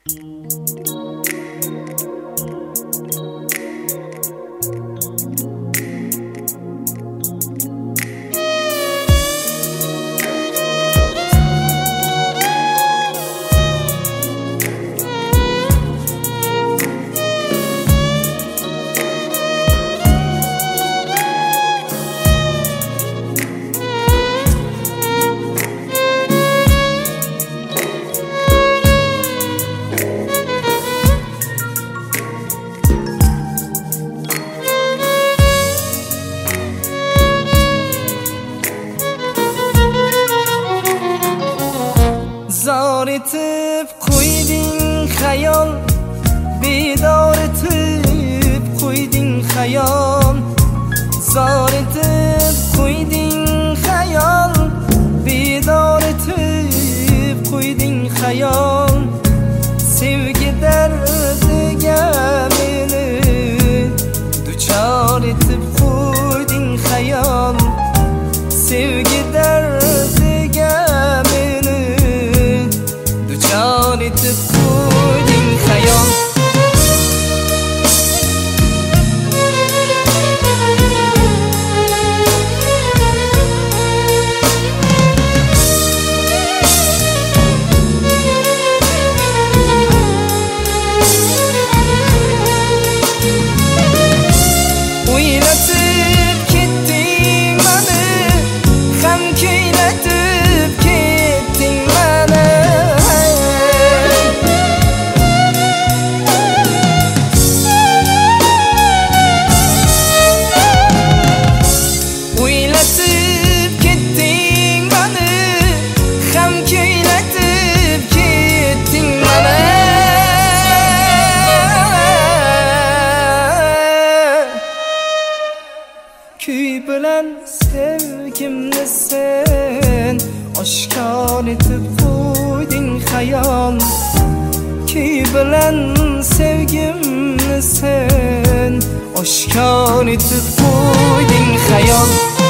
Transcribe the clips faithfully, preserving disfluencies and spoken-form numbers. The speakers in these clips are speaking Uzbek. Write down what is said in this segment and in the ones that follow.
Zor etib qo'yding xayol, bedor etib qo'yding xayol. Zor etib qo'yding xayol, bedor etib qo'yding xayol. Sevgi dardiga meni duchor etib qo'yding xayol. Sevgi dardiga meni duchor etib qo'yding xayol. O'ylatib ketding mani, ham kuylatib ketding mani. O'ylatib ketding mani, ham kuylatib ketding mani. Kuy bilan sevgimni sen oshkor etib qo'yding xayol. Kuy bilan sevgimni sen oshkor etib qo'yding xayol.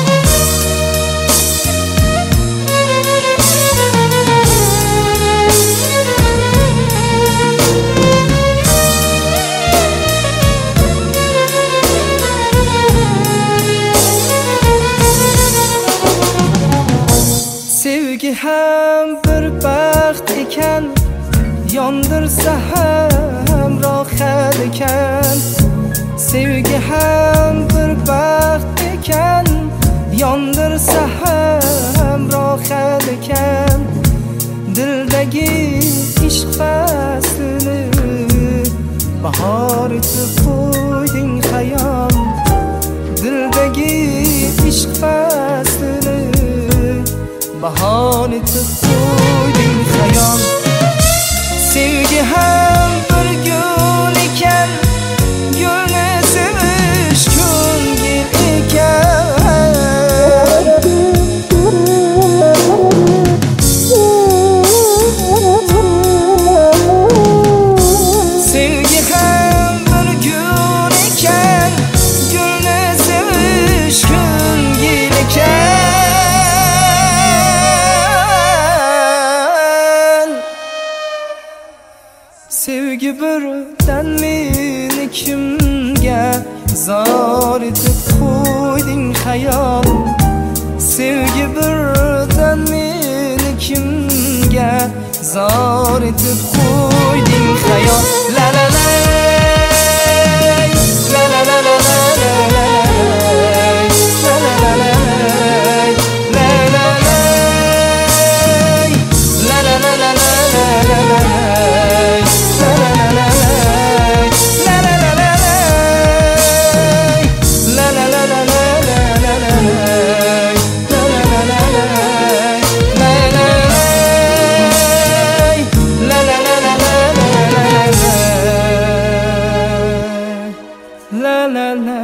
Sevgi ham bir baxt ekan, yondirsa ham rohat ekan. Sevgi ham bir baxt ekan, yondirsa ham rohat ekan. Dildagi ishq faslini bahor etib qo'yding xayol. Dildagi ishq faslini bahor etib qo'yding xayol. Sevgi ham bir gul ekan, gulni sevish ko'ngil ekan. Sevgi ham bir gul ekan, gulni sevish ko'ngil ekan. Sevgi birdan meni kimga zor etib qo'yding xayol. Sevgi birdan meni kimga zor etib qo'yding xayol. La la la la la la la la la la la la la